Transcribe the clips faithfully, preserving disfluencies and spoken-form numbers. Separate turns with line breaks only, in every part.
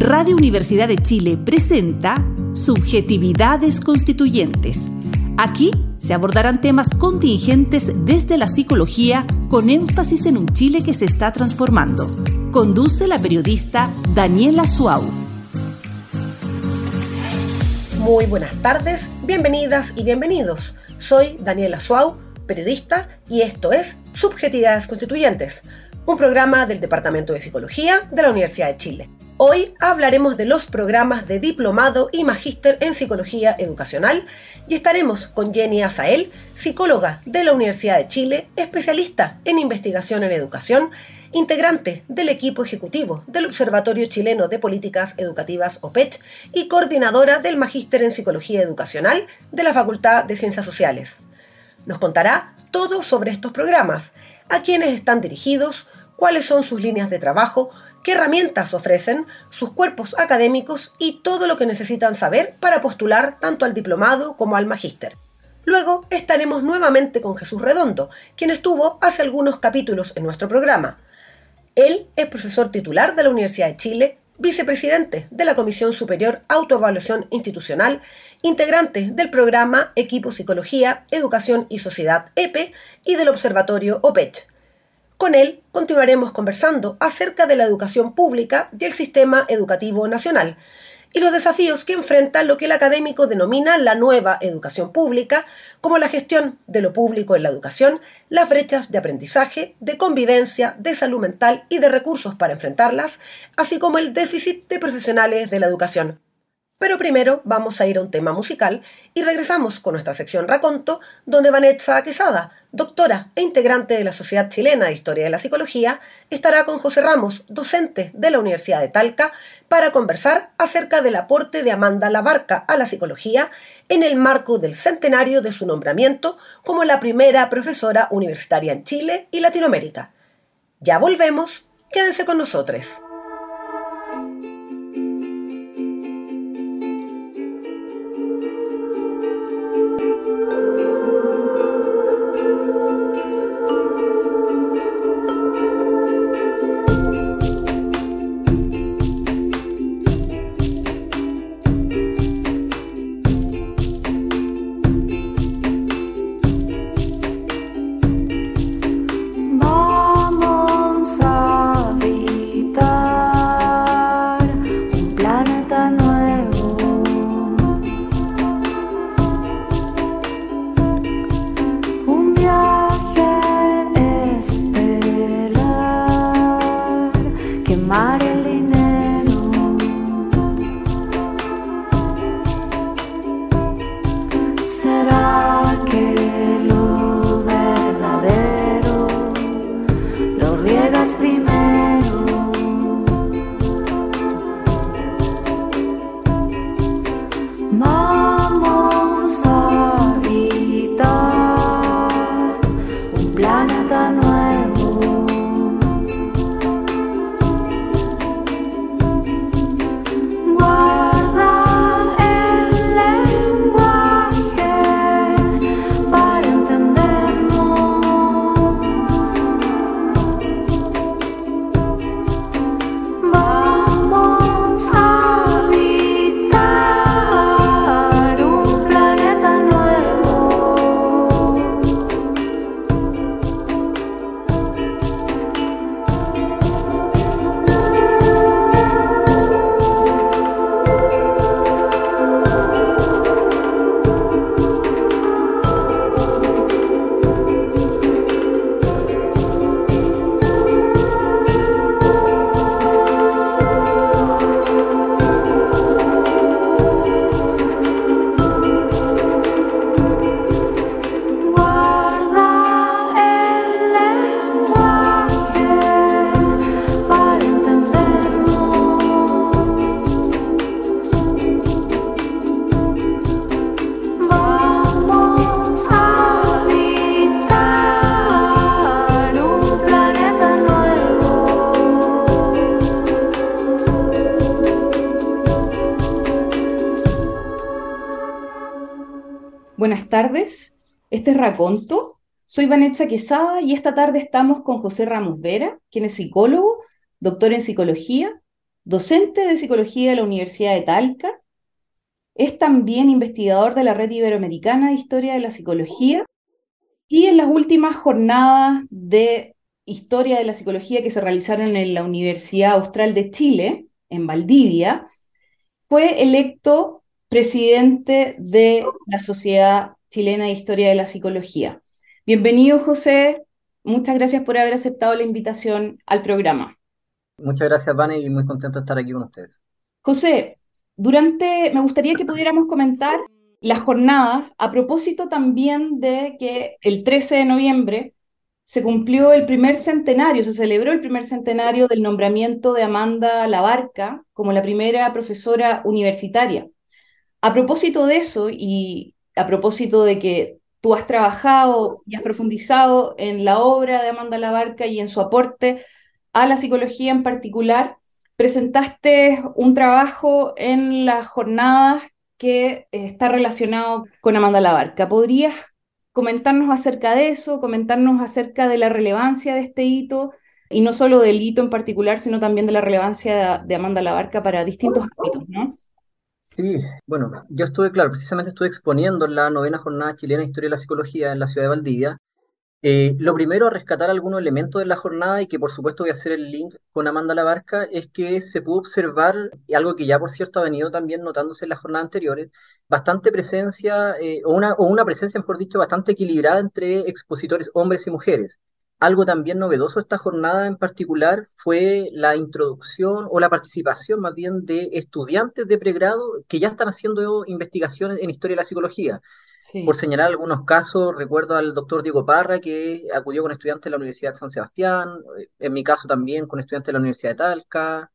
Radio Universidad de Chile presenta Subjetividades Constituyentes. Aquí se abordarán temas contingentes desde la psicología con énfasis en un Chile que se está transformando. Conduce la periodista Daniela Suau.
Muy buenas tardes, bienvenidas y bienvenidos. Soy Daniela Suau, periodista, y esto es Subjetividades Constituyentes, un programa del Departamento de Psicología de la Universidad de Chile. Hoy hablaremos de los programas de diplomado y magíster en psicología educacional y estaremos con Jenny Azael, psicóloga de la Universidad de Chile, especialista en investigación en educación, integrante del equipo ejecutivo del Observatorio Chileno de Políticas Educativas O P E C H y coordinadora del magíster en psicología educacional de la Facultad de Ciencias Sociales. Nos contará todo sobre estos programas, a quiénes están dirigidos, cuáles son sus líneas de trabajo, qué herramientas ofrecen, sus cuerpos académicos y todo lo que necesitan saber para postular tanto al diplomado como al magíster. Luego estaremos nuevamente con Jesús Redondo, quien estuvo hace algunos capítulos en nuestro programa. Él es profesor titular de la Universidad de Chile, vicepresidente de la Comisión Superior Autoevaluación Institucional, integrante del programa Equipo Psicología, Educación y Sociedad E P E y del Observatorio O P E C H. Con él continuaremos conversando acerca de la educación pública y el sistema educativo nacional y los desafíos que enfrenta lo que el académico denomina la nueva educación pública, como la gestión de lo público en la educación, las brechas de aprendizaje, de convivencia, de salud mental y de recursos para enfrentarlas, así como el déficit de profesionales de la educación. Pero primero vamos a ir a un tema musical y regresamos con nuestra sección Raconto, donde Vanessa Quesada, doctora e integrante de la Sociedad Chilena de Historia de la Psicología, estará con José Ramos, docente de la Universidad de Talca, para conversar acerca del aporte de Amanda Labarca a la psicología en el marco del centenario de su nombramiento como la primera profesora universitaria en Chile y Latinoamérica. Ya volvemos, quédense con nosotros.
Buenas tardes, este es Raconto, soy Vanessa Quesada y esta tarde estamos con José Ramos Vera, quien es psicólogo, doctor en psicología, docente de psicología de la Universidad de Talca. Es también investigador de la Red Iberoamericana de Historia de la Psicología y en las últimas jornadas de Historia de la Psicología que se realizaron en la Universidad Austral de Chile, en Valdivia, fue electo presidente de la Sociedad Chilena de Historia de la Psicología. Bienvenido, José. Muchas gracias por haber aceptado la invitación al programa.
Muchas gracias, Vane, y muy contento de estar aquí con ustedes.
José, durante, me gustaría que pudiéramos comentar las jornadas a propósito también de que el trece de noviembre se cumplió el primer centenario, se celebró el primer centenario del nombramiento de Amanda Labarca como la primera profesora universitaria. A propósito de eso y a propósito de que tú has trabajado y has profundizado en la obra de Amanda Labarca y en su aporte a la psicología en particular, presentaste un trabajo en las jornadas que eh, está relacionado con Amanda Labarca. ¿Podrías comentarnos acerca de eso, comentarnos acerca de la relevancia de este hito, y no solo del hito en particular, sino también de la relevancia de, de Amanda Labarca para distintos ámbitos, ¿no?
Sí, bueno, yo estuve, claro, precisamente estuve exponiendo en la novena jornada chilena de Historia de la Psicología en la ciudad de Valdivia. Eh, lo primero a rescatar algunos elementos de la jornada y que por supuesto voy a hacer el link con Amanda Labarca es que se pudo observar, y algo que ya por cierto ha venido también notándose en las jornadas anteriores, bastante presencia, eh, o, una, o una presencia, mejor dicho, bastante equilibrada entre expositores hombres y mujeres. Algo también novedoso esta jornada en particular fue la introducción o la participación más bien de estudiantes de pregrado que ya están haciendo investigaciones en historia de la psicología. Por
Sí.
señalar algunos casos, recuerdo al doctor Diego Parra, que acudió con estudiantes de la Universidad de San Sebastián, en mi caso también con estudiantes de la Universidad de Talca,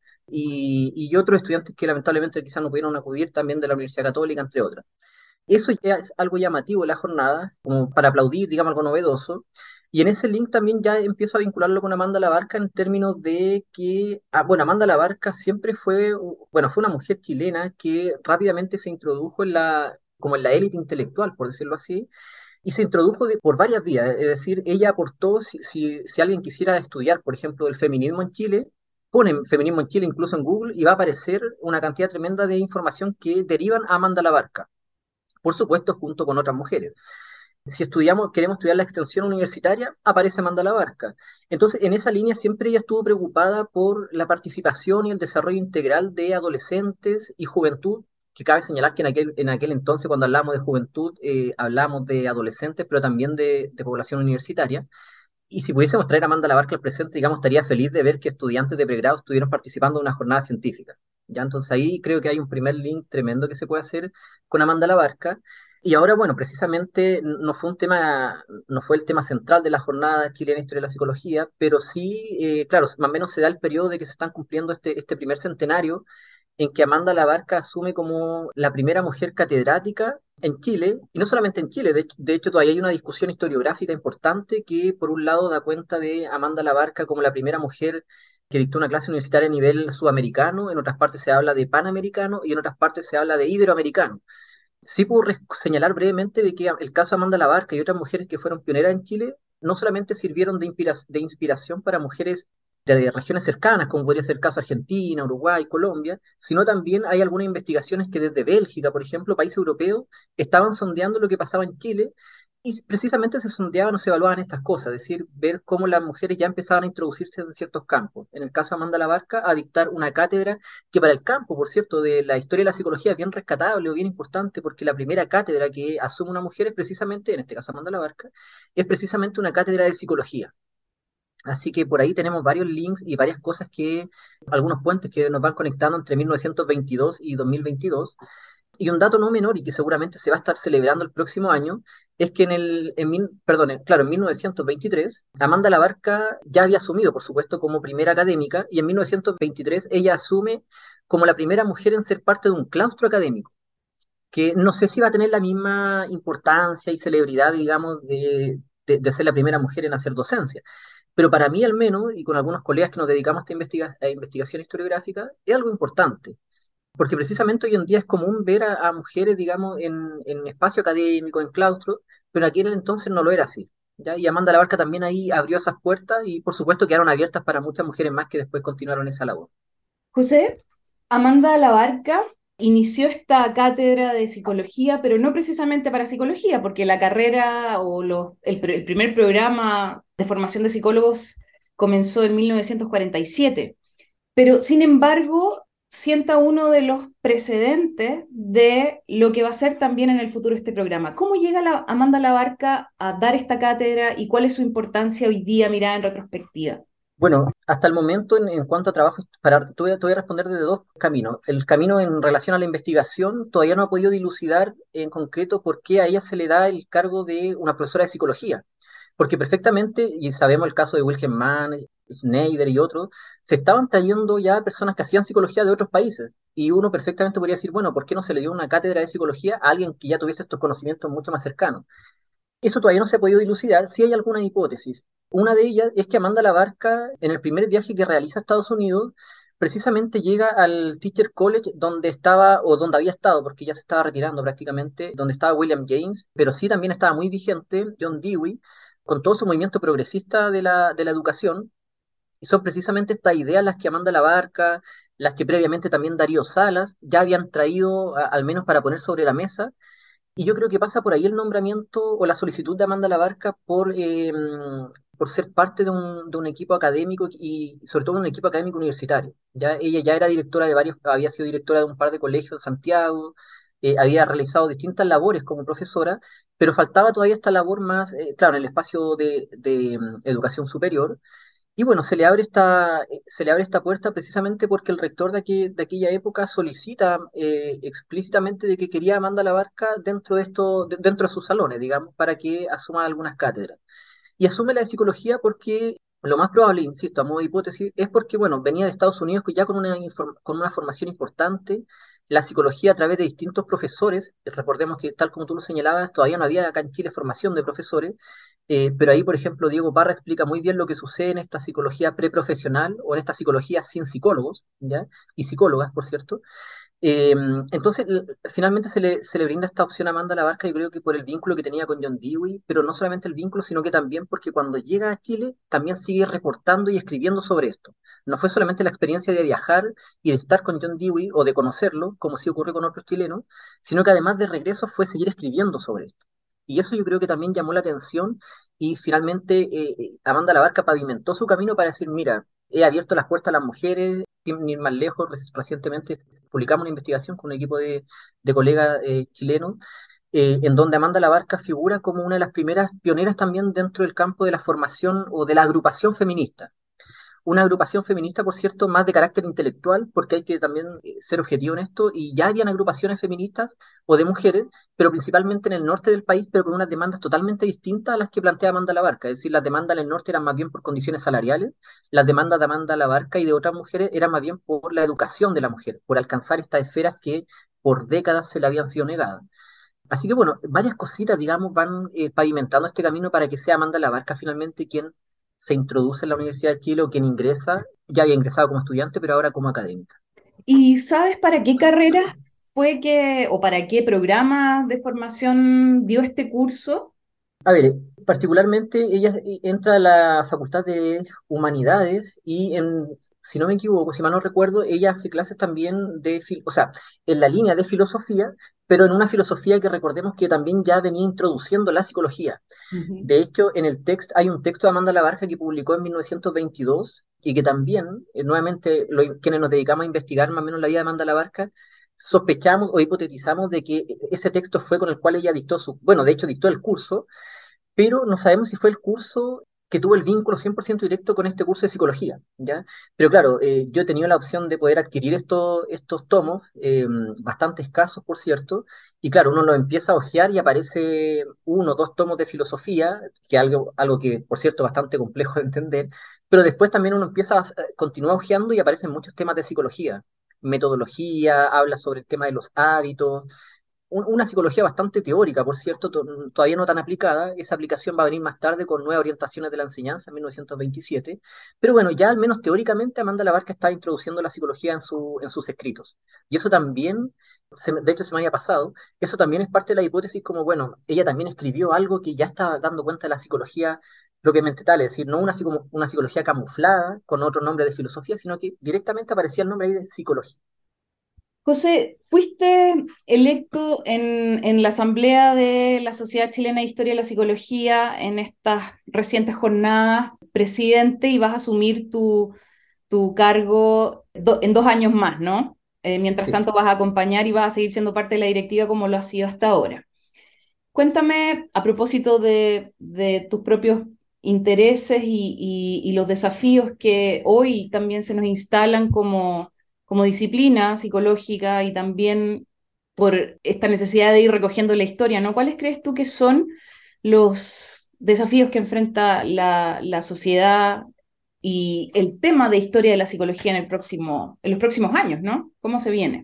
y, y otros estudiantes que lamentablemente quizás no pudieron acudir también de la Universidad Católica, entre otras. Eso ya es algo llamativo de la jornada, como para aplaudir, digamos, algo novedoso. Y en ese link también ya empiezo a vincularlo con Amanda Labarca en términos de que, ah, bueno, Amanda Labarca siempre fue, bueno, fue una mujer chilena que rápidamente se introdujo en la, como en la élite intelectual, por decirlo así, y se introdujo de- por varias vías. Es decir, ella aportó, si, si, si alguien quisiera estudiar, por ejemplo, el feminismo en Chile, ponen feminismo en Chile incluso en Google y va a aparecer una cantidad tremenda de información que derivan a Amanda Labarca, por supuesto, junto con otras mujeres. Si estudiamos, queremos estudiar la extensión universitaria, aparece Amanda Labarca. Entonces, en esa línea siempre ella estuvo preocupada por la participación y el desarrollo integral de adolescentes y juventud, que cabe señalar que en aquel, en aquel entonces, cuando hablamos de juventud, eh, hablamos de adolescentes, pero también de, de población universitaria. Y si pudiésemos traer a Amanda Labarca al presente, digamos, estaría feliz de ver que estudiantes de pregrado estuvieron participando en una jornada científica. Ya, entonces ahí creo que hay un primer link tremendo que se puede hacer con Amanda Labarca. Y ahora, bueno, precisamente no fue un tema, no fue el tema central de la jornada chilena de Historia de la Psicología, pero sí, eh, claro, más o menos se da el periodo de que se están cumpliendo este, este primer centenario en que Amanda Labarca asume como la primera mujer catedrática en Chile, y no solamente en Chile, de, de hecho todavía hay una discusión historiográfica importante que por un lado da cuenta de Amanda Labarca como la primera mujer que dictó una clase universitaria a nivel sudamericano, en otras partes se habla de panamericano y en otras partes se habla de iberoamericano. Sí puedo res- señalar brevemente de que el caso de Amanda Labarca y otras mujeres que fueron pioneras en Chile no solamente sirvieron de, inspira- de inspiración para mujeres de regiones cercanas, como podría ser el caso de Argentina, Uruguay, Colombia, sino también hay algunas investigaciones que desde Bélgica, por ejemplo, países europeos, estaban sondeando lo que pasaba en Chile y precisamente se sondeaban o se evaluaban estas cosas, es decir, ver cómo las mujeres ya empezaban a introducirse en ciertos campos. En el caso de Amanda Labarca, a dictar una cátedra que para el campo, por cierto, de la historia de la psicología es bien rescatable o bien importante, porque la primera cátedra que asume una mujer es precisamente, en este caso Amanda Labarca, es precisamente una cátedra de psicología. Así que por ahí tenemos varios links y varias cosas que, algunos puentes que nos van conectando entre mil novecientos veintidós y dos mil veintidós. Y un dato no menor y que seguramente se va a estar celebrando el próximo año es que en el, en mil- perdón, en- claro, en mil novecientos veintitrés, Amanda Labarca ya había asumido, por supuesto, como primera académica, y en mil novecientos veintitrés ella asume como la primera mujer en ser parte de un claustro académico, que no sé si va a tener la misma importancia y celebridad, digamos, de, de, de ser la primera mujer en hacer docencia. Pero para mí al menos, y con algunos colegas que nos dedicamos a esta investiga- a investigación historiográfica, es algo importante, porque precisamente hoy en día es común ver a, a mujeres, digamos, en, en espacio académico, en claustro, pero aquí en el entonces no lo era así. ¿Ya? Y Amanda Labarca también ahí abrió esas puertas y por supuesto quedaron abiertas para muchas mujeres más que después continuaron esa labor.
José, Amanda Labarca inició esta cátedra de psicología, pero no precisamente para psicología, porque la carrera o los- el, pr- el primer programa de formación de psicólogos comenzó en mil novecientos cuarenta y siete. Pero, sin embargo, sienta uno de los precedentes de lo que va a ser también en el futuro este programa. ¿Cómo llega la, Amanda Labarca a dar esta cátedra y cuál es su importancia hoy día mirada en retrospectiva?
Bueno, hasta el momento en, en cuanto a trabajo, para, te voy a, te voy a responder desde dos caminos. El camino en relación a la investigación todavía no ha podido dilucidar en concreto por qué a ella se le da el cargo de una profesora de psicología. Porque perfectamente, y sabemos el caso de Wilhelm Mann, Schneider y otros, se estaban trayendo ya personas que hacían psicología de otros países. Y uno perfectamente podría decir, bueno, ¿por qué no se le dio una cátedra de psicología a alguien que ya tuviese estos conocimientos mucho más cercanos? Eso todavía no se ha podido dilucidar, sí hay algunas hipótesis. Una de ellas es que Amanda Labarca, en el primer viaje que realiza a Estados Unidos, precisamente llega al Teacher College donde estaba, o donde había estado, porque ya se estaba retirando prácticamente, donde estaba William James, pero sí también estaba muy vigente John Dewey, con todo su movimiento progresista de la, de la educación, y son precisamente estas ideas las que Amanda Labarca, las que previamente también Darío Salas, ya habían traído, a- al menos para poner sobre la mesa, y yo creo que pasa por ahí el nombramiento o la solicitud de Amanda Labarca por, eh, por ser parte de un, de un equipo académico y sobre todo un equipo académico universitario. Ya, ella ya era directora de varios, había sido directora de un par de colegios en Santiago, eh, había realizado distintas labores como profesora, pero faltaba todavía esta labor más, eh, claro, en el espacio de, de, mm, educación superior, y bueno, se le abre esta, eh, se le abre esta puerta precisamente porque el rector de, aquel- de aquella época solicita eh, explícitamente de que quería a Amanda Labarca dentro de esto, de- dentro de sus salones, digamos, para que asuma algunas cátedras. Y asume la de psicología porque lo más probable, insisto, a modo de hipótesis, es porque, bueno, venía de Estados Unidos ya con una, inform- con una formación importante, la psicología a través de distintos profesores, recordemos que tal como tú lo señalabas, todavía no había acá en Chile formación de profesores, eh, pero ahí, por ejemplo, Diego Parra explica muy bien lo que sucede en esta psicología preprofesional o en esta psicología sin psicólogos, ¿ya? Y psicólogas, por cierto. Eh, entonces, l- finalmente se le, se le brinda esta opción a Amanda Labarca, yo creo que por el vínculo que tenía con John Dewey, pero no solamente el vínculo, sino que también porque cuando llega a Chile también sigue reportando y escribiendo sobre esto. No fue solamente la experiencia de viajar y de estar con John Dewey o de conocerlo, como sí ocurre con otros chilenos, sino que además de regreso fue seguir escribiendo sobre esto. Y eso yo creo que también llamó la atención y finalmente eh, eh, Amanda Labarca pavimentó su camino para decir, mira, he abierto las puertas a las mujeres, sin ir más lejos, reci- recientemente publicamos una investigación con un equipo de, de colegas eh, chilenos, eh, en donde Amanda Labarca figura como una de las primeras pioneras también dentro del campo de la formación o de la agrupación feminista. Una agrupación feminista, por cierto, más de carácter intelectual, porque hay que también eh, ser objetivo en esto, y ya habían agrupaciones feministas o de mujeres, pero principalmente en el norte del país, pero con unas demandas totalmente distintas a las que plantea Amanda Labarca. Es decir, las demandas en el norte eran más bien por condiciones salariales, las demandas de Amanda Labarca y de otras mujeres eran más bien por la educación de la mujer, por alcanzar estas esferas que por décadas se le habían sido negadas. Así que bueno, varias cositas, digamos, van eh, pavimentando este camino para que sea Amanda Labarca finalmente quien se introduce en la Universidad de Chile o quien ingresa, ya había ingresado como estudiante, pero ahora como académica.
¿Y sabes para qué carreras fue que, o para qué programa de formación dio este curso?
A ver, particularmente ella eh, entra a la Facultad de Humanidades y, en, si no me equivoco, si mal no recuerdo, ella hace clases también de, fil- o sea, en la línea de filosofía, pero en una filosofía que recordemos que también ya venía introduciendo la psicología.
Ujú.
De hecho, en el texto hay un texto de Amanda Labarca que publicó en mil novecientos veintidós y que también, eh, nuevamente, lo- quienes nos dedicamos a investigar más o menos la vida de Amanda Labarca, sospechamos o hipotetizamos de que ese texto fue con el cual ella dictó su, bueno, de hecho dictó el curso, pero no sabemos si fue el curso que tuvo el vínculo cien por ciento directo con este curso de psicología, ¿ya? Pero claro, eh, yo he tenido la opción de poder adquirir estos, estos tomos, eh, bastante escasos, por cierto, y claro, uno lo empieza a hojear y aparece uno o dos tomos de filosofía, que algo, algo que, por cierto, es bastante complejo de entender, pero después también uno empieza a eh, continuar hojeando y aparecen muchos temas de psicología, metodología, habla sobre el tema de los hábitos, un- una psicología bastante teórica, por cierto, to- todavía no tan aplicada. Esa aplicación va a venir más tarde con nuevas orientaciones de la enseñanza en mil novecientos veintisiete. Pero bueno, ya al menos teóricamente Amanda Labarca está introduciendo la psicología en, su, en sus escritos. Y eso también, se me- de hecho se me había pasado, eso también es parte de la hipótesis como, bueno, ella también escribió algo que ya está dando cuenta de la psicología propiamente tal, es decir, no una, psico- una psicología camuflada con otro nombre de filosofía, sino que directamente aparecía el nombre ahí de psicología.
José, fuiste electo en, en la Asamblea de la Sociedad Chilena de Historia de la Psicología en estas recientes jornadas, presidente, y vas a asumir tu, tu cargo do- en dos años más, ¿no? Eh, mientras
Sí.
tanto vas a acompañar y vas a seguir siendo parte de la directiva como lo has sido hasta ahora. Cuéntame a propósito de, de tus propios intereses y, y- y los desafíos que hoy también se nos instalan como, como disciplina psicológica y también por esta necesidad de ir recogiendo la historia, ¿no? ¿Cuáles crees tú que son los desafíos que enfrenta la, la sociedad y el tema de historia de la psicología en el próximo, en los próximos años, ¿no? ¿Cómo se viene?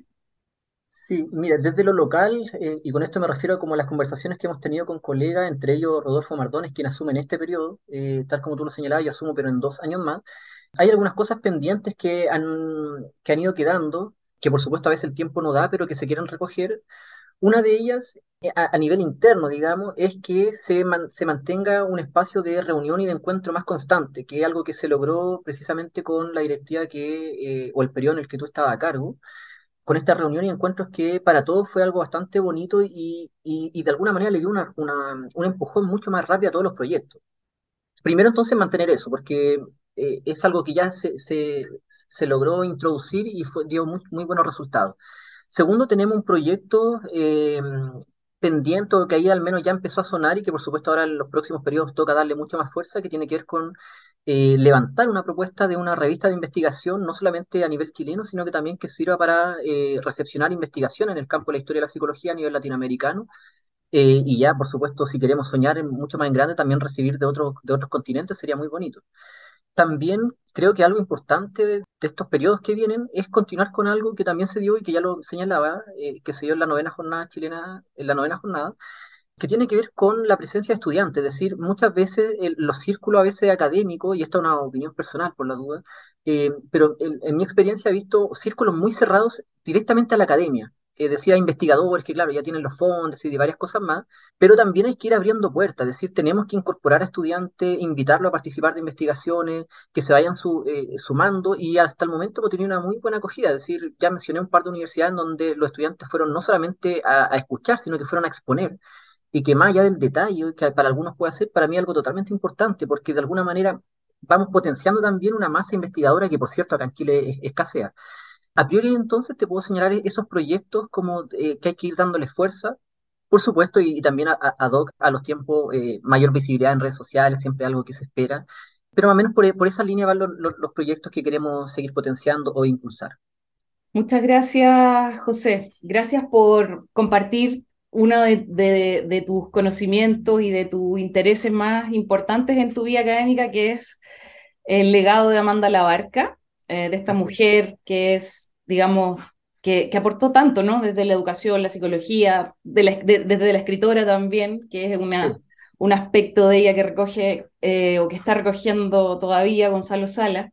Sí, mira, desde lo local, eh, y con esto me refiero como a las conversaciones que hemos tenido con colegas, entre ellos Rodolfo Mardones, quien asume en este periodo, eh, tal como tú lo señalabas, yo asumo, pero en dos años más. Hay algunas cosas pendientes que han, que han ido quedando, que por supuesto a veces el tiempo no da, pero que se quieren recoger. Una de ellas, eh, a, a nivel interno, digamos, es que se, man- se mantenga un espacio de reunión y de encuentro más constante, que es algo que se logró precisamente con la directiva que, eh, o el periodo en el que tú estabas a cargo, con esta reunión y encuentros que para todos fue algo bastante bonito y, y- y de alguna manera le dio una, una- un empujón mucho más rápido a todos los proyectos. Primero entonces mantener eso, porque eh, es algo que ya se, se- se logró introducir y fue- dio muy, muy buenos resultados. Segundo, tenemos un proyecto eh, pendiente, o que ahí al menos ya empezó a sonar y que por supuesto ahora en los próximos periodos toca darle mucha más fuerza, que tiene que ver con eh, levantar una propuesta de una revista de investigación, no solamente a nivel chileno, sino que también que sirva para eh, recepcionar investigación en el campo de la historia de la psicología a nivel latinoamericano. Eh, y ya, por supuesto, si queremos soñar en mucho más en grande, también recibir de otros, de otros continentes sería muy bonito. También creo que algo importante de, de estos periodos que vienen es continuar con algo que también se dio y que ya lo señalaba, eh, que se dio en la novena jornada chilena, en la novena jornada, que tiene que ver con la presencia de estudiantes. Es decir, muchas veces el- los círculos a veces académicos, y esta es una opinión personal por la duda, eh, pero en, en mi experiencia he visto círculos muy cerrados directamente a la academia. Eh, decía investigadores que, claro, ya tienen los fondos y de varias cosas más, pero también hay que ir abriendo puertas. Es decir, tenemos que incorporar a estudiantes, invitarlos a participar de investigaciones, que se vayan su- eh, sumando, y hasta el momento hemos tenido una muy buena acogida. Es decir, ya mencioné un par de universidades en donde los estudiantes fueron no solamente a, a escuchar, sino que fueron a exponer y que más allá del detalle, que para algunos puede ser, para mí algo totalmente importante, porque de alguna manera vamos potenciando también una masa investigadora que, por cierto, acá en Chile es- escasea. A priori, entonces, te puedo señalar esos proyectos como eh, que hay que ir dándole fuerza, por supuesto, y, y también a, a- ad hoc a los tiempos, eh, mayor visibilidad en redes sociales, siempre algo que se espera, pero más o menos por, por esa línea van los, los los proyectos que queremos seguir potenciando o impulsar.
Muchas gracias, José. Gracias por compartir uno de, de- de tus conocimientos y de tus intereses más importantes en tu vida académica, que es el legado de Amanda Labarca, eh, de esta
Así es.
mujer que es, digamos, que, que aportó tanto, ¿no? Desde la educación, la psicología, de la- de- desde la escritora también, que es
Sí.
una, un aspecto de ella que recoge eh, o que está recogiendo todavía Gonzalo Sala.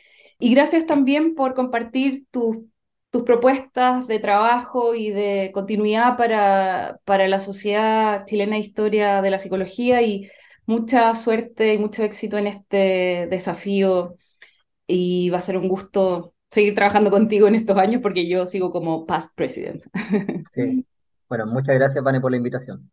Y gracias también por compartir tus tus propuestas de trabajo y de continuidad para, para la Sociedad Chilena de Historia de la Psicología, y mucha suerte y mucho éxito en este desafío, y va a ser un gusto seguir trabajando contigo en estos años porque yo sigo como past president.
Sí. Bueno, muchas gracias, Vane, por la invitación.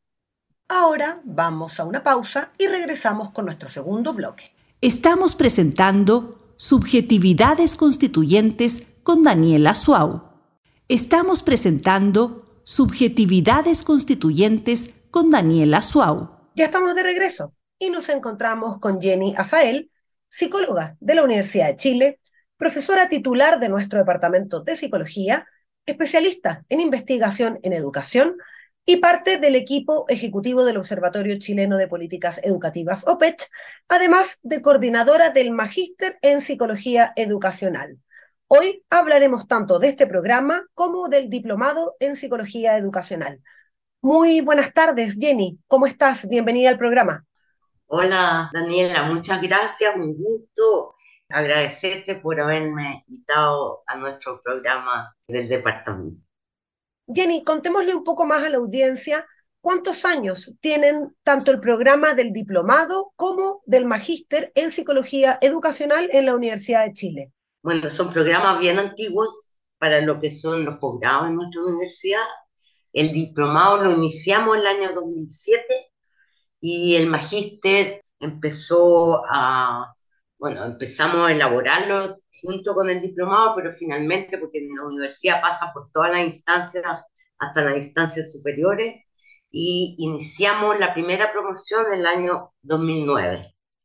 Ahora vamos a una pausa y regresamos con nuestro segundo bloque.
Estamos presentando Subjetividades Constituyentes con Daniela Suau. Estamos presentando Subjetividades Constituyentes con Daniela Suau.
Ya estamos de regreso y nos encontramos con Jenny Azael, psicóloga de la Universidad de Chile, profesora titular de nuestro departamento de psicología, especialista en investigación en educación y parte del equipo ejecutivo del Observatorio Chileno de Políticas Educativas, O P E C H, además de coordinadora del Magíster en Psicología Educacional. Hoy hablaremos tanto de este programa como del Diplomado en Psicología Educacional. Muy buenas tardes, Jenny. ¿Cómo estás? Bienvenida al programa.
Hola Daniela, muchas gracias, un gusto agradecerte por haberme invitado a nuestro programa del departamento.
Jenny, contémosle un poco más a la audiencia ¿cuántos años tienen tanto el programa del diplomado como del magíster en psicología educacional en la Universidad de Chile?
Bueno, son programas bien antiguos para lo que son los posgrados en nuestra universidad. El diplomado lo iniciamos el año dos mil siete y el magíster empezó a, bueno, empezamos a elaborarlo junto con el diplomado, pero finalmente, porque en la universidad pasa por todas las instancias, hasta las instancias superiores, y iniciamos la primera promoción en el año dos mil nueve.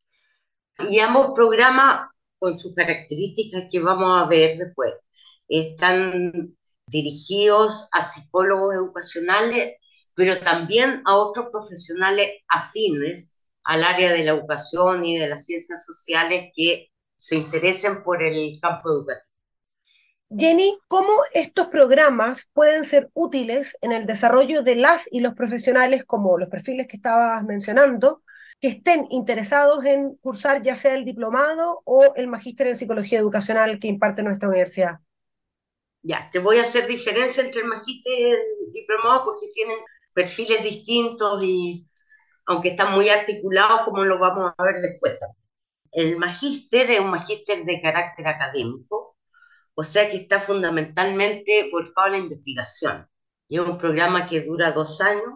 Y ambos programas, con sus características que vamos a ver después, están dirigidos a psicólogos educacionales, pero también a otros profesionales afines al área de la educación y de las ciencias sociales que se interesen por el campo educativo.
Jenny, ¿cómo estos programas pueden ser útiles en el desarrollo de las y los profesionales, como los perfiles que estabas mencionando, que estén interesados en cursar ya sea el diplomado o el magíster en psicología educacional que imparte nuestra universidad?
Ya, te voy a hacer diferencia entre el magíster y el diplomado porque tienen perfiles distintos y aunque están muy articulados, como lo vamos a ver después. El magíster es un magíster de carácter académico, o sea que está fundamentalmente volcado a la investigación. Y es un programa que dura dos años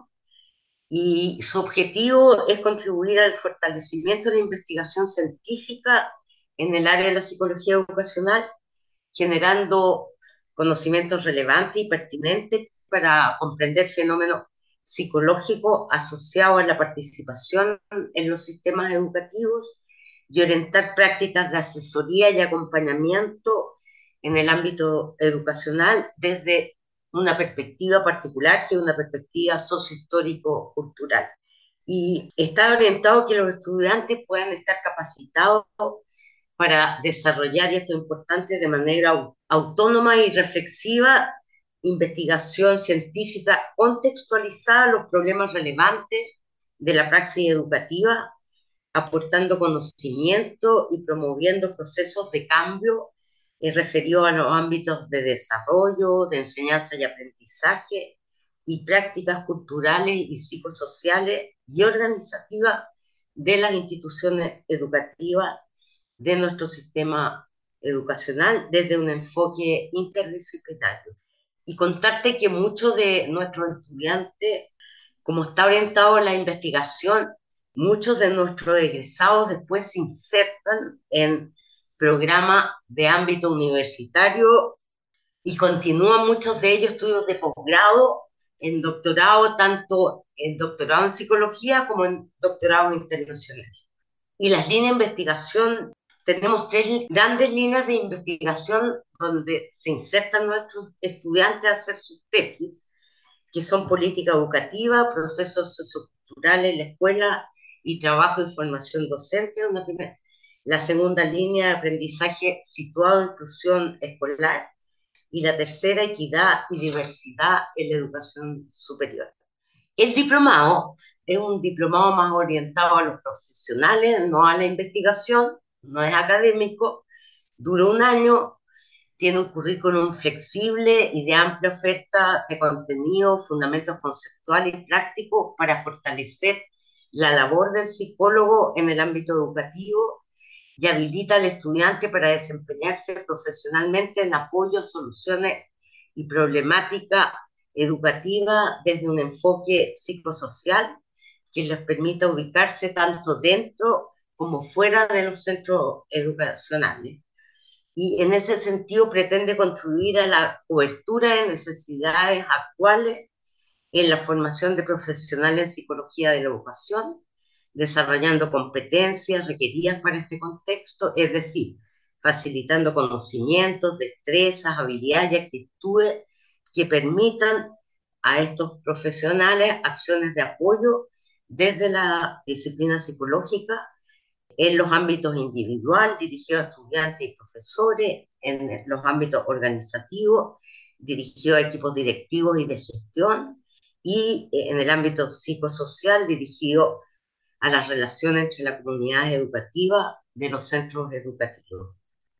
y su objetivo es contribuir al fortalecimiento de la investigación científica en el área de la psicología educacional, generando conocimientos relevantes y pertinentes para comprender fenómenos psicológicos asociados a la participación en los sistemas educativos y orientar prácticas de asesoría y acompañamiento en el ámbito educacional desde una perspectiva particular, que es una perspectiva sociohistórico-cultural. Y está orientado a que los estudiantes puedan estar capacitados para desarrollar, y esto es importante, de manera autónoma y reflexiva, investigación científica contextualizada a los problemas relevantes de la praxis educativa, aportando conocimiento y promoviendo procesos de cambio eh, referidos a los ámbitos de desarrollo, de enseñanza y aprendizaje, y prácticas culturales y psicosociales y organizativas de las instituciones educativas de nuestro sistema educacional desde un enfoque interdisciplinario. Y contarte que muchos de nuestros estudiantes, como está orientado a la investigación, muchos de nuestros egresados después se insertan en programas de ámbito universitario y continúan muchos de ellos estudios de posgrado, en doctorado, tanto en doctorado en psicología como en doctorado internacional. Y las líneas de investigación, tenemos tres grandes líneas de investigación donde se insertan nuestros estudiantes a hacer sus tesis, que son política educativa, procesos socioculturales en la escuela y trabajo y formación docente. Una primera. La segunda línea de aprendizaje situado en inclusión escolar, y la tercera, equidad y diversidad en la educación superior. El diplomado es un diplomado más orientado a los profesionales, no a la investigación, no es académico, dura un año, tiene un currículum flexible y de amplia oferta de contenido, fundamentos conceptuales y prácticos para fortalecer la labor del psicólogo en el ámbito educativo y habilita al estudiante para desempeñarse profesionalmente en apoyo a soluciones y problemáticas educativas desde un enfoque psicosocial que les permita ubicarse tanto dentro como fuera de los centros educacionales. Y en ese sentido pretende contribuir a la cobertura de necesidades actuales en la formación de profesionales en psicología de la educación, desarrollando competencias requeridas para este contexto, es decir, facilitando conocimientos, destrezas, habilidades y actitudes que permitan a estos profesionales acciones de apoyo desde la disciplina psicológica en los ámbitos individual, dirigido a estudiantes y profesores, en los ámbitos organizativos, dirigido a equipos directivos y de gestión, y en el ámbito psicosocial, dirigido a las relaciones entre las comunidades educativas de los centros educativos.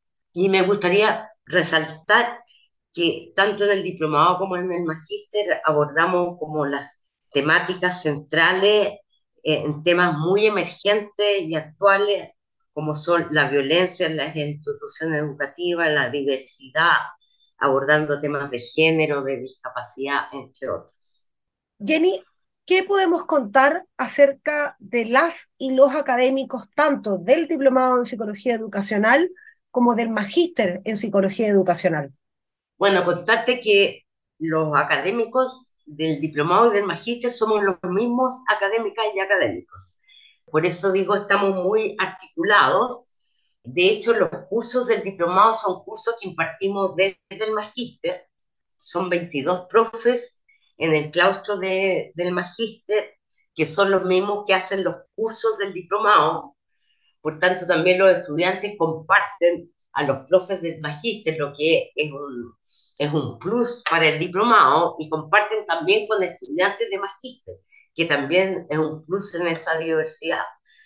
Y me gustaría resaltar que tanto en el diplomado como en el magíster abordamos como las temáticas centrales en temas muy emergentes y actuales, como son la violencia en las instituciones educativas, la diversidad, abordando temas de género, de discapacidad, entre otros.
Jenny, ¿qué podemos contar acerca de las y los académicos, tanto del diplomado en psicología educacional como del magíster en psicología educacional?
Bueno, contarte que los académicos del diplomado y del magíster somos los mismos académicas y académicos. Por eso digo, estamos muy articulados. De hecho, los cursos del diplomado son cursos que impartimos desde el magíster. Son veintidós profes en el claustro de, del magíster, que son los mismos que hacen los cursos del diplomado. Por tanto, también los estudiantes comparten a los profes del magíster, lo que es un, es un plus para el diplomado, y comparten también con estudiantes de magíster, que también es un plus en esa diversidad.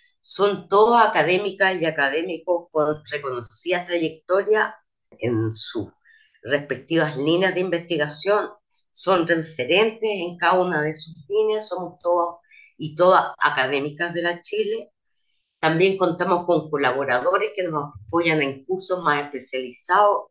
Son todos académicas y académicos con reconocida trayectoria en sus respectivas líneas de investigación, son referentes en cada una de sus líneas, somos todos y todas académicas de la Chile. También contamos con colaboradores que nos apoyan en cursos más especializados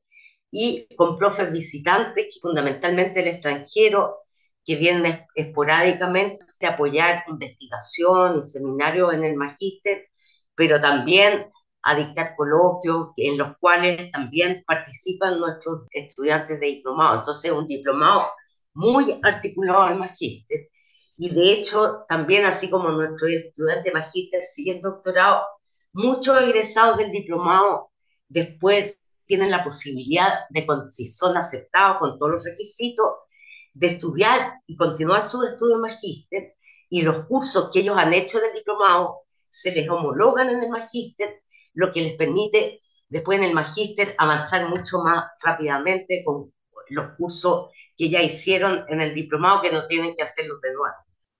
y con profes visitantes, que fundamentalmente el extranjero, que vienen esporádicamente a apoyar investigación y seminarios en el magíster, pero también a dictar coloquios en los cuales también participan nuestros estudiantes de diplomado. Entonces, un diplomado muy articulado al magíster. Y de hecho, también así como nuestros estudiantes magíster siguen doctorado, muchos egresados del diplomado después tienen la posibilidad de, si son aceptados con todos los requisitos, de estudiar y continuar sus estudios magíster, y los cursos que ellos han hecho en el diplomado se les homologan en el magíster, lo que les permite después en el magíster avanzar mucho más rápidamente con los cursos que ya hicieron en el diplomado, que no tienen que hacerlos de nuevo.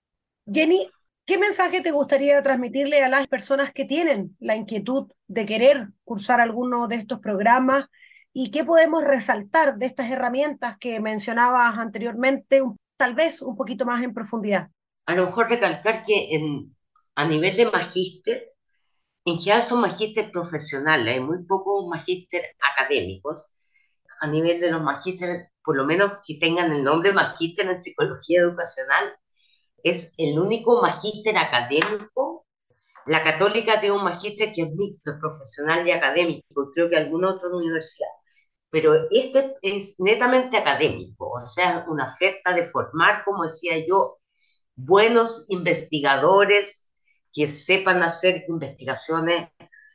Jenny, ¿qué mensaje te gustaría transmitirle a las personas que tienen la inquietud de querer cursar alguno de estos programas? ¿Y qué podemos resaltar de estas herramientas que mencionabas anteriormente, un, tal vez un poquito más en profundidad?
A lo mejor recalcar que en, a nivel de magíster, en general son magíster profesionales, hay muy pocos magíster académicos. A nivel de los magísteres, por lo menos que tengan el nombre magíster en psicología educacional, es el único magíster académico. La Católica tiene un magíster que es mixto, es profesional y académico, creo que alguna otra universidad, pero este es netamente académico, o sea, una oferta de formar, como decía yo, buenos investigadores que sepan hacer investigaciones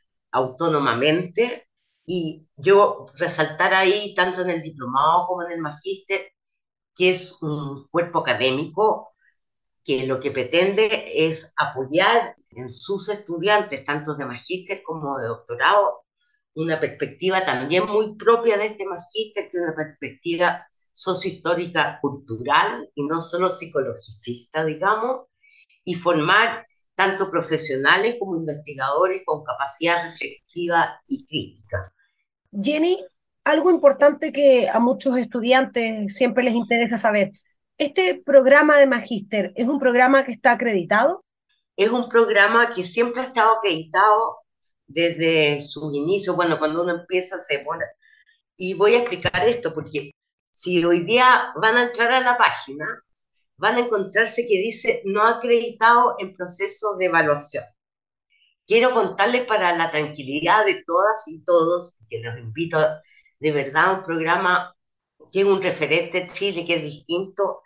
autónomamente. Y yo resaltar ahí, tanto en el diplomado como en el magíster, que es un cuerpo académico que lo que pretende es apoyar en sus estudiantes, tanto de magíster como de doctorado, una perspectiva también muy propia de este magíster, que es una perspectiva sociohistórica cultural y no solo psicologicista, digamos, y formar tanto profesionales como investigadores con capacidad reflexiva y crítica.
Jenny, algo importante que a muchos estudiantes siempre les interesa saber, ¿este programa de magíster es un programa que está acreditado?
Es un programa que siempre ha estado acreditado desde sus inicios. Bueno, cuando uno empieza se pone... Y voy a explicar esto porque si hoy día van a entrar a la página, van a encontrarse que dice no acreditado en proceso de evaluación. Quiero contarles, para la tranquilidad de todas y todos, que los invito de verdad a un programa que es un referente en Chile, que es distinto.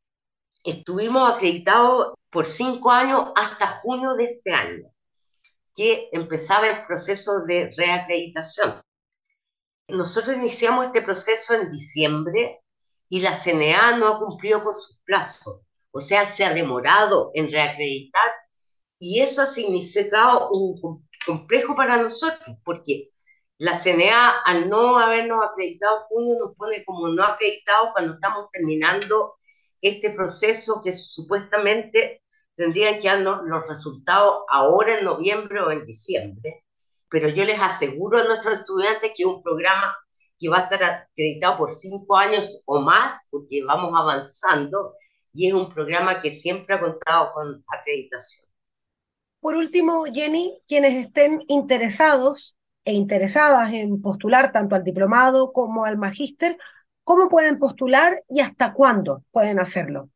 Estuvimos acreditados por cinco años hasta junio de este año, que empezaba el proceso de reacreditación. Nosotros iniciamos este proceso en diciembre y la C N A no ha cumplido con sus plazos, o sea, se ha demorado en reacreditar, y eso ha significado un complejo para nosotros, porque la C N A, al no habernos acreditado en junio, nos pone como no acreditados cuando estamos terminando este proceso, que supuestamente tendrían que darnos los resultados ahora en noviembre o en diciembre. Pero yo les aseguro a nuestros estudiantes que es un programa que va a estar acreditado por cinco años o más, porque vamos avanzando, y es un programa que siempre ha contado con acreditación.
Por último, Jenny, quienes estén interesados e interesadas en postular tanto al diplomado como al magíster, ¿cómo pueden postular y hasta cuándo pueden hacerlo?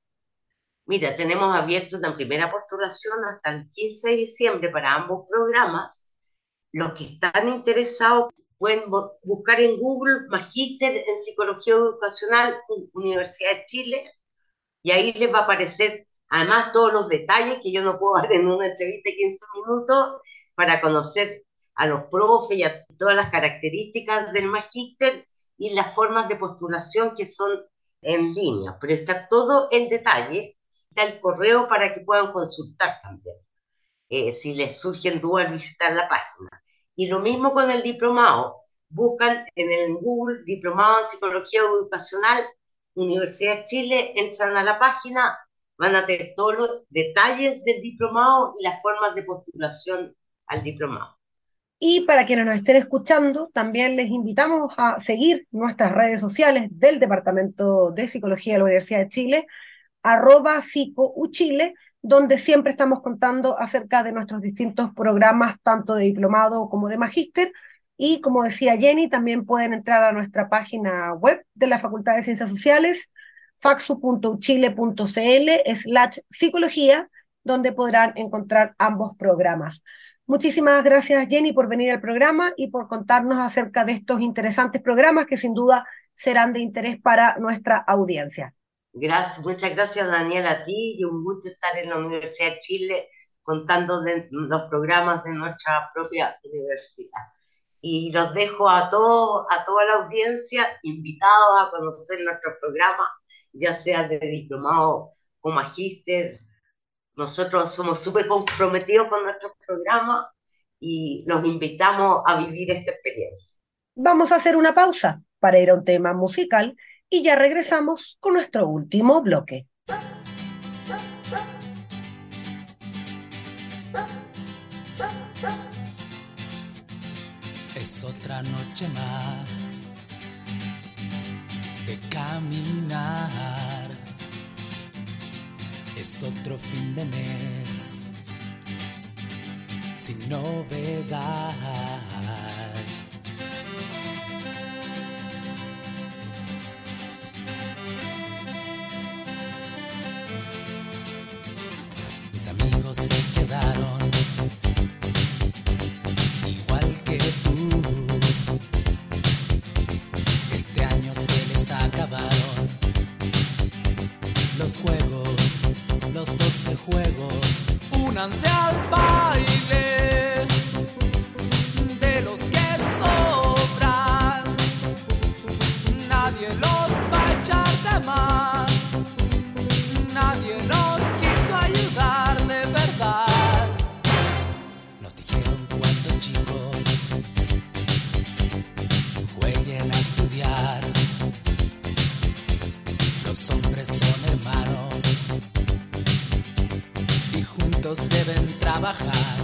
Mira, tenemos abierto una primera postulación hasta el quince de diciembre para ambos programas. Los que están interesados pueden buscar en Google Magíster en Psicología Educacional, Universidad de Chile, y ahí les va a aparecer además todos los detalles que yo no puedo dar en una entrevista de quince minutos para conocer a los profes y a todas las características del magíster y las formas de postulación que son en línea. Pero está todo en detalle, está el correo para que puedan consultar también. Eh, si les surgen dudas, visitar la página. Y lo mismo con el diplomado. Buscan en el Google Diplomado en Psicología Educacional, Universidad de Chile, entran a la página, van a tener todos los detalles del diplomado y las formas de postulación al diplomado.
Y para quienes nos estén escuchando, también les invitamos a seguir nuestras redes sociales del Departamento de Psicología de la Universidad de Chile, arroba psicouchile, donde siempre estamos contando acerca de nuestros distintos programas, tanto de diplomado como de magíster. Y como decía Jenny, también pueden entrar a nuestra página web de la Facultad de Ciencias Sociales, faxu punto uchile punto cl slash psicología, donde podrán encontrar ambos programas. Muchísimas gracias, Jenny, por venir al programa y por contarnos acerca de estos interesantes programas que sin duda serán de interés para nuestra audiencia.
Gracias, muchas gracias, Daniela, a ti, y un gusto estar en la Universidad de Chile contando de los programas de nuestra propia universidad. Y los dejo a todos, a toda la audiencia, invitados a conocer nuestros programas, ya sea de diplomado o magíster. Nosotros somos súper comprometidos con nuestros programas y los invitamos a vivir esta experiencia.
Vamos a hacer una pausa para ir a un tema musical y ya regresamos con nuestro último bloque.
Es otra noche más de caminar, es otro fin de mes sin novedad. Mis amigos se quedaron igual que tú. Este año se les acabaron los juegos, los doce juegos. Únanse al baile de los que sobran. Nadie los va a echar de más. Nadie nos quiso ayudar de verdad. Nos dijeron cuando chicos jueguen a estudiar. Los hombres son hermanos y juntos deben trabajar.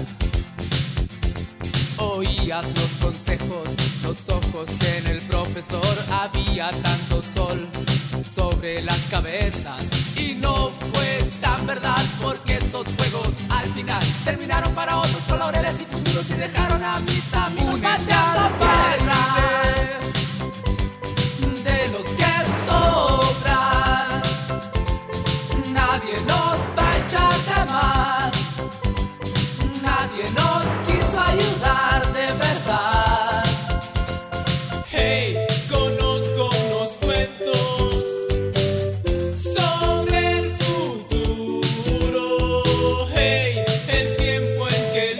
Oías los consejos, los ojos en el profesor. Había tanto sol sobre las cabezas y no fue tan verdad, porque esos juegos al final terminaron para otros con laureles y futuros y dejaron a mis amigos. Únete a la guerra de los que sobran. Nadie nos va a echar de más. Nadie nos quiso ayudar de verdad. Hey, conozco unos cuentos sobre el futuro. Hey, el tiempo en que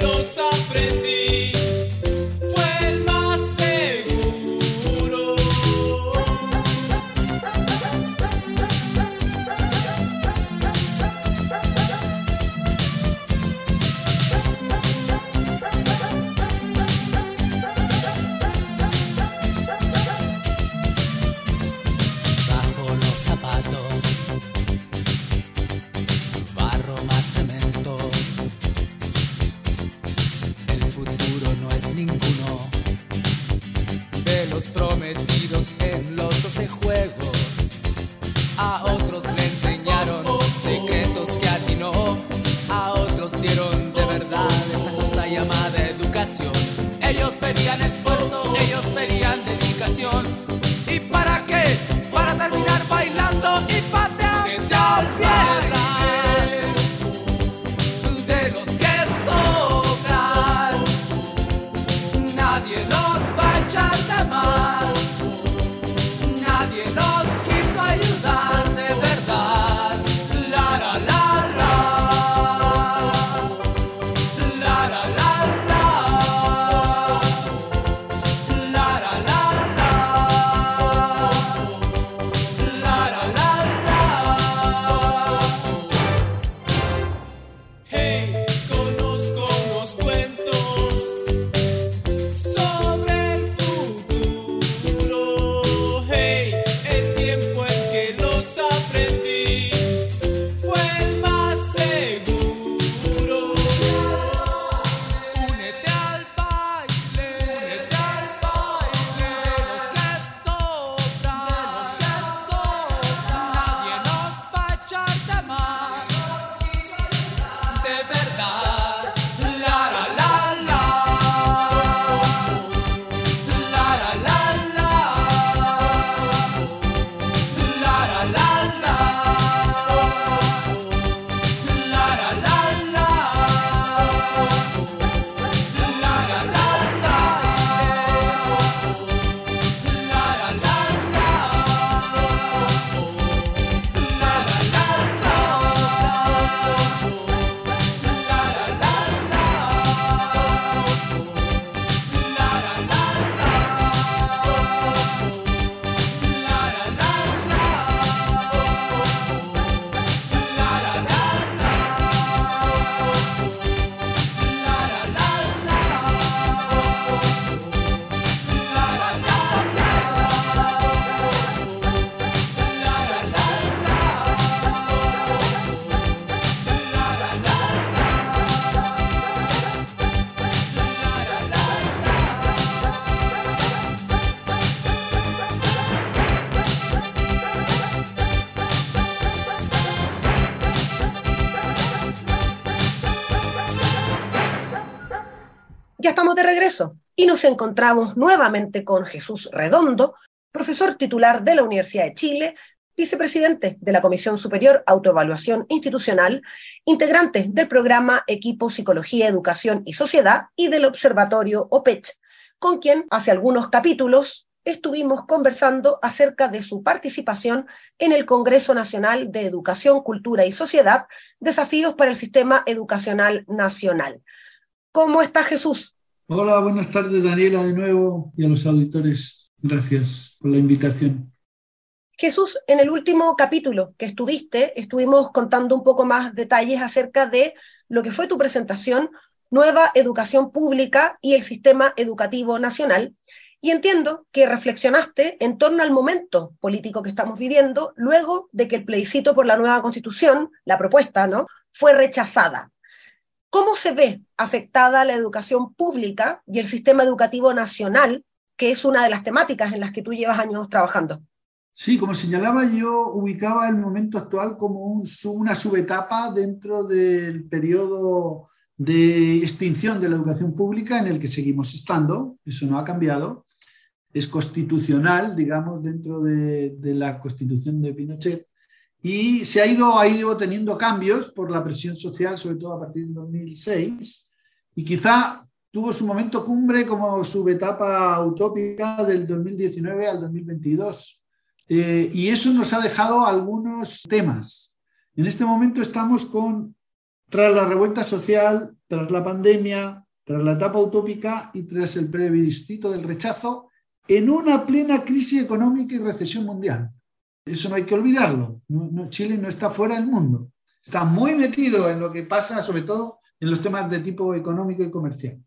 Ya estamos de regreso y nos encontramos nuevamente con Jesús Redondo, profesor titular de la Universidad de Chile, vicepresidente de la Comisión Superior Autoevaluación Institucional, integrante del programa Equipo Psicología, Educación y Sociedad y del Observatorio O P E C H, con quien hace algunos capítulos estuvimos conversando acerca de su participación en el Congreso Nacional de Educación, Cultura y Sociedad, Desafíos para el Sistema Educacional Nacional. ¿Cómo está, Jesús?
Hola, buenas tardes, Daniela, de nuevo, y a los auditores. Gracias por la invitación.
Jesús, en el último capítulo que estuviste, estuvimos contando un poco más detalles acerca de lo que fue tu presentación, Nueva Educación Pública y el Sistema Educativo Nacional, y entiendo que reflexionaste en torno al momento político que estamos viviendo luego de que el plebiscito por la nueva Constitución, la propuesta, ¿no?, fue rechazada. ¿Cómo se ve afectada la educación pública y el sistema educativo nacional, que es una de las temáticas en las que tú llevas años trabajando?
Sí, como señalaba, yo ubicaba el momento actual como un, una subetapa dentro del periodo de extinción de la educación pública en el que seguimos estando. Eso no ha cambiado. Es constitucional, digamos, dentro de, de la Constitución de Pinochet. Y se ha ido, ha ido teniendo cambios por la presión social, sobre todo a partir de dos mil seis, y quizá tuvo su momento cumbre como subetapa utópica del dos mil diecinueve al dos mil veintidós. Eh, y eso nos ha dejado algunos temas. En este momento estamos con, tras la revuelta social, tras la pandemia, tras la etapa utópica y tras el plebiscito del rechazo, en una plena crisis económica y recesión mundial. Eso no hay que olvidarlo. No, no, Chile no está fuera del mundo. Está muy metido en lo que pasa, sobre todo en los temas de tipo económico y comercial.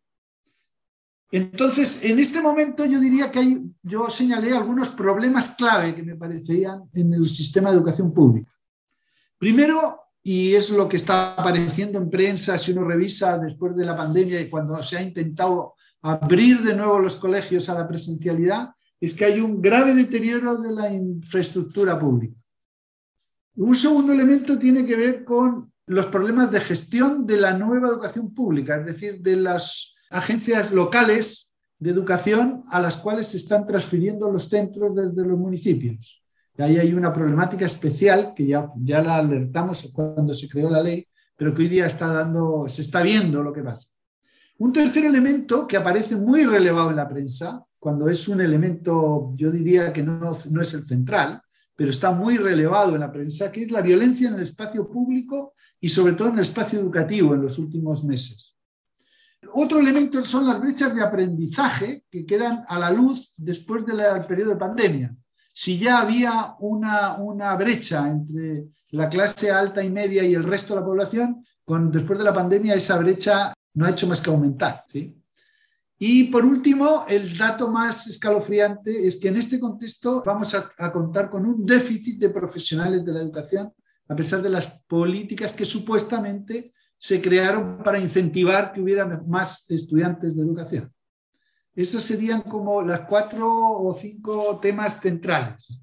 Entonces, en este momento yo diría que hay, yo señalé algunos problemas clave que me parecían en el sistema de educación pública. Primero, y es lo que está apareciendo en prensa si uno revisa después de la pandemia y cuando se ha intentado abrir de nuevo los colegios a la presencialidad, es que hay un grave deterioro de la infraestructura pública. Un segundo elemento tiene que ver con los problemas de gestión de la nueva educación pública, es decir, de las agencias locales de educación a las cuales se están transfiriendo los centros desde los municipios. Y ahí hay una problemática especial que ya, ya la alertamos cuando se creó la ley, pero que hoy día está dando, se está viendo lo que pasa. Un tercer elemento que aparece muy relevado en la prensa, cuando es un elemento, yo diría que no, no es el central, pero está muy relevado en la prensa, que es la violencia en el espacio público y sobre todo en el espacio educativo en los últimos meses. Otro elemento son las brechas de aprendizaje que quedan a la luz después del periodo de pandemia. Si ya había una, una brecha entre la clase alta y media y el resto de la población, con, después de la pandemia esa brecha no ha hecho más que aumentar, ¿sí? Y por último, el dato más escalofriante es que en este contexto vamos a, a contar con un déficit de profesionales de la educación, a pesar de las políticas que supuestamente se crearon para incentivar que hubiera más estudiantes de educación. Esos serían como los cuatro o cinco temas centrales.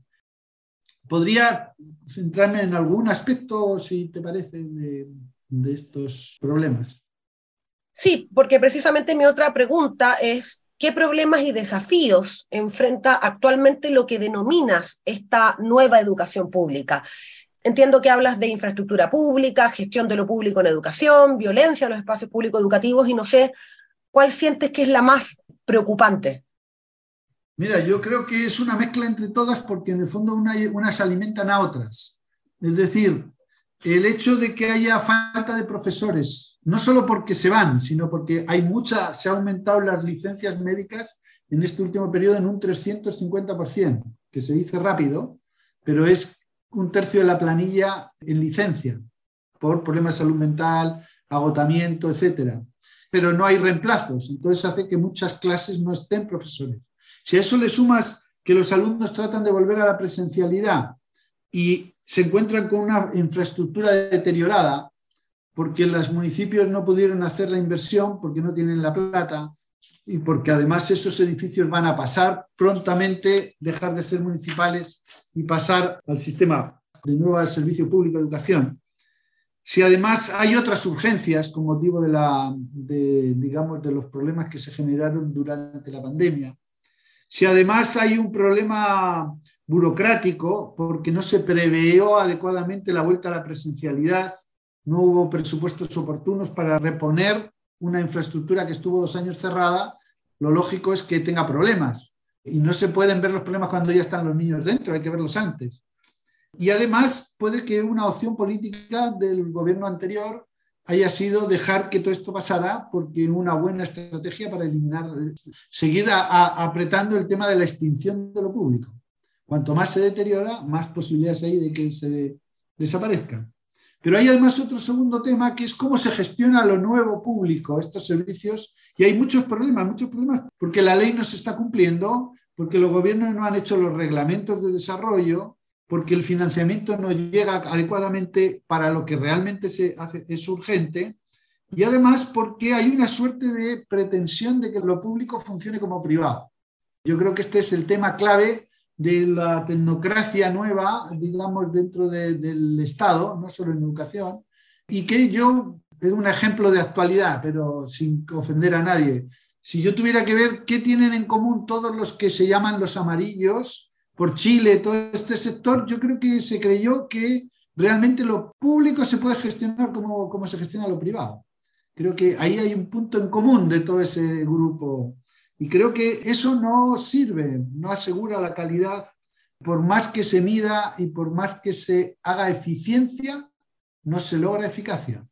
Podría centrarme en algún aspecto, si te parece, de, de estos problemas.
Sí, porque precisamente mi otra pregunta es, ¿qué problemas y desafíos enfrenta actualmente lo que denominas esta nueva educación pública? Entiendo que hablas de infraestructura pública, gestión de lo público en educación, violencia en los espacios públicos educativos, y no sé, ¿cuál sientes que es la más preocupante?
Mira, yo creo que es una mezcla entre todas porque en el fondo una, unas alimentan a otras. Es decir, el hecho de que haya falta de profesores, no solo porque se van, sino porque hay mucha, se han aumentado las licencias médicas en este último periodo en un trescientos cincuenta por ciento, que se dice rápido, pero es un tercio de la planilla en licencia, por problemas de salud mental, agotamiento, etcétera. Pero no hay reemplazos, entonces hace que muchas clases no estén profesores. Si a eso le sumas que los alumnos tratan de volver a la presencialidad y se encuentran con una infraestructura deteriorada porque los municipios no pudieron hacer la inversión porque no tienen la plata y porque además esos edificios van a pasar prontamente, dejar de ser municipales y pasar al sistema de nuevo al servicio público de educación. si además hay otras urgencias con motivo de, la, de, digamos, de los problemas que se generaron durante la pandemia, si además hay un problema burocrático porque no se preveó adecuadamente la vuelta a la presencialidad, no hubo presupuestos oportunos para reponer una infraestructura que estuvo dos años cerrada, lo lógico es que tenga problemas. Y no se pueden ver los problemas cuando ya están los niños dentro, hay que verlos antes. Y además puede que una opción política del gobierno anterior haya sido dejar que todo esto pasara porque una buena estrategia para eliminar, seguir a, a, apretando el tema de la extinción de lo público. Cuanto más se deteriora, más posibilidades hay de que se desaparezca. Pero hay además otro segundo tema que es cómo se gestiona lo nuevo público, estos servicios, y hay muchos problemas, muchos problemas, porque la ley no se está cumpliendo, porque los gobiernos no han hecho los reglamentos de desarrollo, porque el financiamiento no llega adecuadamente para lo que realmente se hace, es urgente, y además porque hay una suerte de pretensión de que lo público funcione como privado. Yo creo que este es el tema clave de la tecnocracia nueva, digamos, dentro de, del Estado, no solo en educación, y que yo, es un ejemplo de actualidad, pero sin ofender a nadie. Si yo tuviera que ver qué tienen en común todos los que se llaman los amarillos, por Chile, todo este sector, yo creo que se creyó que realmente lo público se puede gestionar como, como se gestiona lo privado. Creo que ahí hay un punto en común de todo ese grupo. Y creo que eso no sirve, no asegura la calidad, por más que se mida y por más que se haga eficiencia, no se logra eficacia.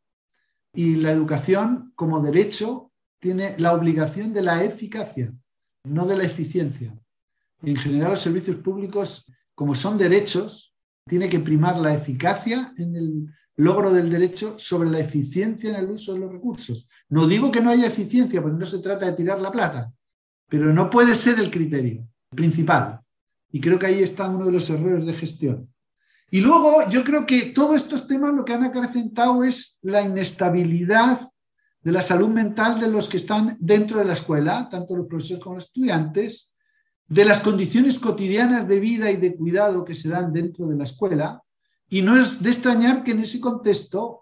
Y la educación, como derecho, tiene la obligación de la eficacia, no de la eficiencia. En general, los servicios públicos, como son derechos, tiene que primar la eficacia en el logro del derecho sobre la eficiencia en el uso de los recursos. No digo que no haya eficiencia, porque no se trata de tirar la plata, pero no puede ser el criterio principal. Y creo que ahí está uno de los errores de gestión. Y luego yo creo que todos estos temas lo que han acrecentado es la inestabilidad de la salud mental de los que están dentro de la escuela, tanto los profesores como los estudiantes, de las condiciones cotidianas de vida y de cuidado que se dan dentro de la escuela. Y no es de extrañar que en ese contexto,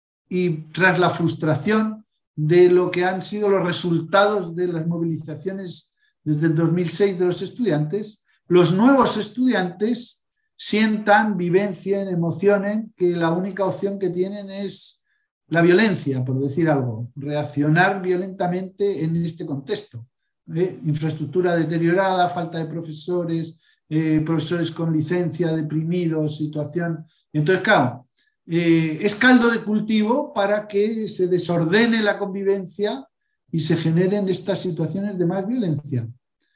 y tras la frustración de lo que han sido los resultados de las movilizaciones desde el dos mil seis de los estudiantes, los nuevos estudiantes sientan, vivencien, emocionen que la única opción que tienen es la violencia, por decir algo, reaccionar violentamente en este contexto. ¿Eh? Infraestructura deteriorada, falta de profesores, eh, profesores con licencia, deprimidos, situación. Entonces, claro, eh, es caldo de cultivo para que se desordene la convivencia y se generen estas situaciones de más violencia,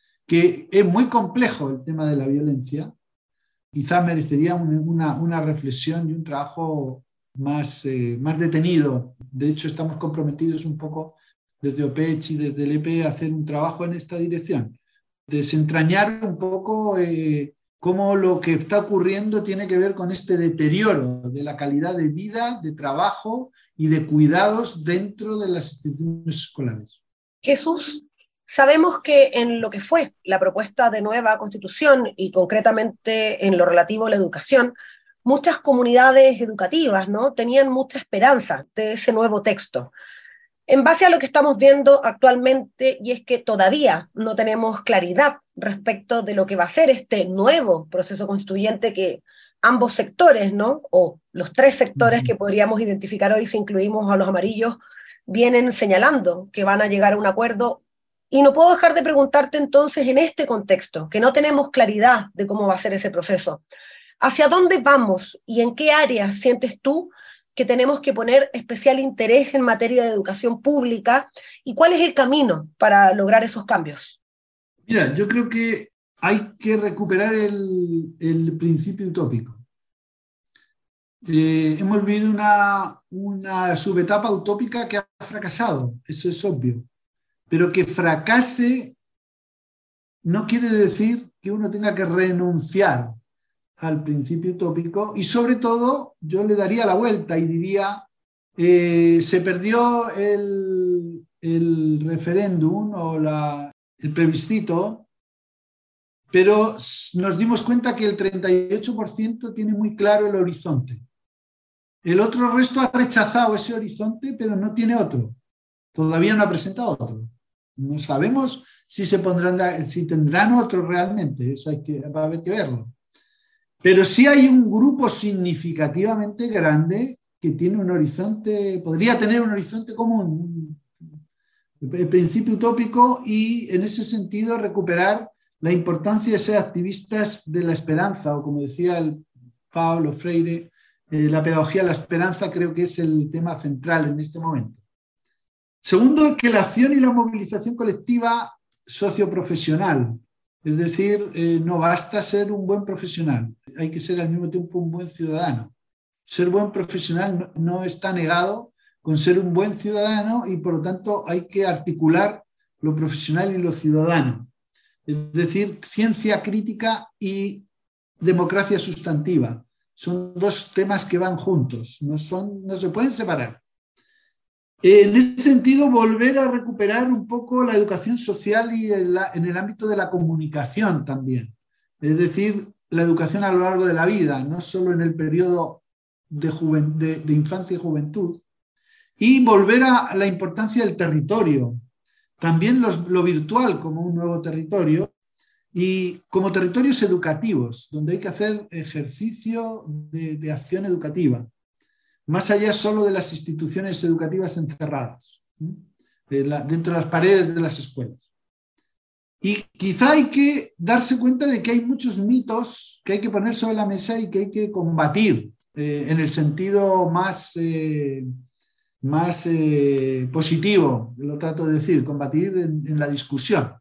que es muy complejo el tema de la violencia. Quizá merecería una, una reflexión y un trabajo más, eh, más detenido. De hecho, estamos comprometidos un poco desde O P E C y desde el E P a hacer un trabajo en esta dirección, desentrañar un poco eh, cómo lo que está ocurriendo tiene que ver con este deterioro de la calidad de vida, de trabajo y de cuidados dentro de las instituciones escolares.
Jesús, sabemos que en lo que fue la propuesta de nueva Constitución y concretamente en lo relativo a la educación, muchas comunidades educativas, ¿no?, tenían mucha esperanza de ese nuevo texto. En base a lo que estamos viendo actualmente, y es que todavía no tenemos claridad respecto de lo que va a ser este nuevo proceso constituyente que ambos sectores, ¿no?, o los tres sectores que podríamos identificar hoy si incluimos a los amarillos, vienen señalando que van a llegar a un acuerdo. Y no puedo dejar de preguntarte entonces, en este contexto, que no tenemos claridad de cómo va a ser ese proceso, ¿hacia dónde vamos y en qué áreas sientes tú que tenemos que poner especial interés en materia de educación pública y cuál es el camino para lograr esos cambios?
Mira, yo creo que hay que recuperar el, el principio utópico. Eh, hemos vivido una, una subetapa utópica que ha fracasado, eso es obvio, pero que fracase no quiere decir que uno tenga que renunciar al principio utópico, y sobre todo yo le daría la vuelta y diría, eh, se perdió el, el referéndum o la, el plebiscito, pero nos dimos cuenta que el treinta y ocho por ciento tiene muy claro el horizonte. El otro resto ha rechazado ese horizonte, pero no tiene otro. Todavía no ha presentado otro. No sabemos si se pondrán, si tendrán otro realmente. Eso hay que, va a haber que verlo. Pero sí hay un grupo significativamente grande que tiene un horizonte, podría tener un horizonte común, el principio utópico, y en ese sentido recuperar la importancia de ser activistas de la esperanza, o como decía el Paulo Freire, eh, la pedagogía de la esperanza creo que es el tema central en este momento. Segundo, que la acción y la movilización colectiva socioprofesional, es decir, eh, no basta ser un buen profesional, hay que ser al mismo tiempo un buen ciudadano. Ser buen profesional no, no está negado con ser un buen ciudadano, y por lo tanto hay que articular lo profesional y lo ciudadano. Es decir, ciencia crítica y democracia sustantiva. Son dos temas que van juntos, no, son, no se pueden separar. En ese sentido, volver a recuperar un poco la educación social y en, la, en el ámbito de la comunicación también. Es decir, la educación a lo largo de la vida, no solo en el periodo de, juven, de, de infancia y juventud. Y volver a la importancia del territorio. También los, lo virtual como un nuevo territorio, y como territorios educativos, donde hay que hacer ejercicio de, de acción educativa, más allá solo de las instituciones educativas encerradas, de la, dentro de las paredes de las escuelas. Y quizá hay que darse cuenta de que hay muchos mitos que hay que poner sobre la mesa y que hay que combatir eh, en el sentido más... Eh, más eh, positivo, lo trato de decir, combatir en, en la discusión.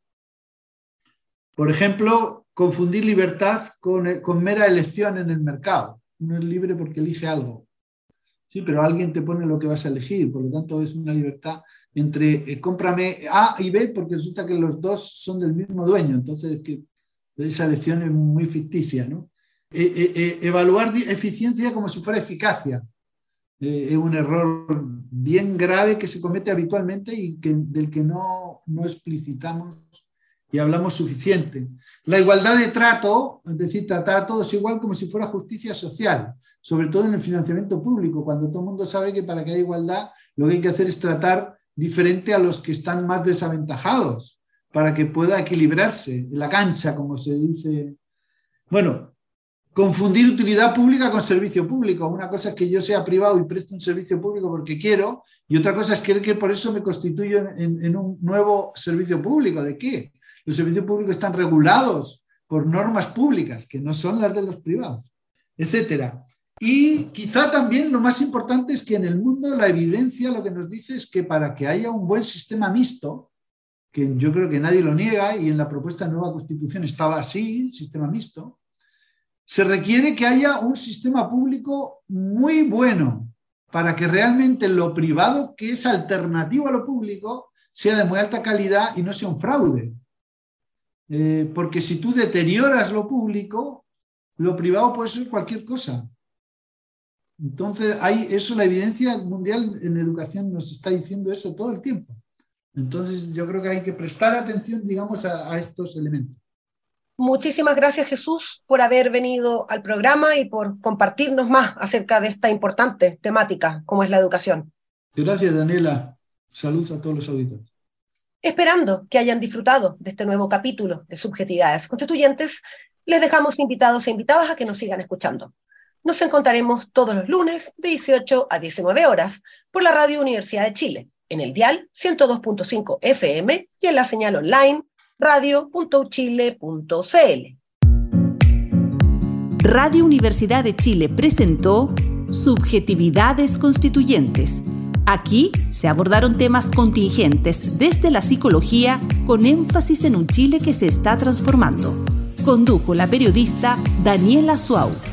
Por ejemplo, confundir libertad con, con mera elección en el mercado. Uno es libre porque elige algo. Sí, pero alguien te pone lo que vas a elegir, por lo tanto es una libertad entre eh, cómprame A y B porque resulta que los dos son del mismo dueño, entonces que esa elección es muy ficticia, ¿no? Eh, eh, eh, evaluar eficiencia como si fuera eficacia. Eh, es un error bien grave que se comete habitualmente y que, del que no, no explicitamos y hablamos suficiente. La igualdad de trato, es decir, tratar a todos igual como si fuera justicia social, sobre todo en el financiamiento público, cuando todo el mundo sabe que para que haya igualdad lo que hay que hacer es tratar diferente a los que están más desaventajados, para que pueda equilibrarse la cancha, como se dice. Bueno, confundir utilidad pública con servicio público. Una cosa es que yo sea privado y preste un servicio público porque quiero, y otra cosa es creer que por eso me constituyo en, en un nuevo servicio público. ¿De qué? Los servicios públicos están regulados por normas públicas, que no son las de los privados, etcétera. Y quizá también lo más importante es que en el mundo la evidencia lo que nos dice es que para que haya un buen sistema mixto, que yo creo que nadie lo niega, y en la propuesta de nueva Constitución estaba así, sistema mixto, se requiere que haya un sistema público muy bueno para que realmente lo privado, que es alternativo a lo público, sea de muy alta calidad y no sea un fraude. Eh, porque si tú deterioras lo público, lo privado puede ser cualquier cosa. Entonces, hay eso, la evidencia mundial en educación nos está diciendo eso todo el tiempo. Entonces, yo creo que hay que prestar atención, digamos, a, a estos elementos.
Muchísimas gracias, Jesús, por haber venido al programa y por compartirnos más acerca de esta importante temática como es la educación.
Gracias, Daniela. Saludos a todos los auditores.
Esperando que hayan disfrutado de este nuevo capítulo de Subjetividades Constituyentes, les dejamos invitados e invitadas a que nos sigan escuchando. Nos encontraremos todos los lunes de dieciocho a diecinueve horas por la Radio Universidad de Chile, en el dial ciento dos punto cinco F M y en la señal online radio punto u chile punto c l.
Radio Universidad de Chile presentó Subjetividades Constituyentes. Aquí se abordaron temas contingentes desde la psicología con énfasis en un Chile que se está transformando. Condujo la periodista Daniela Suau.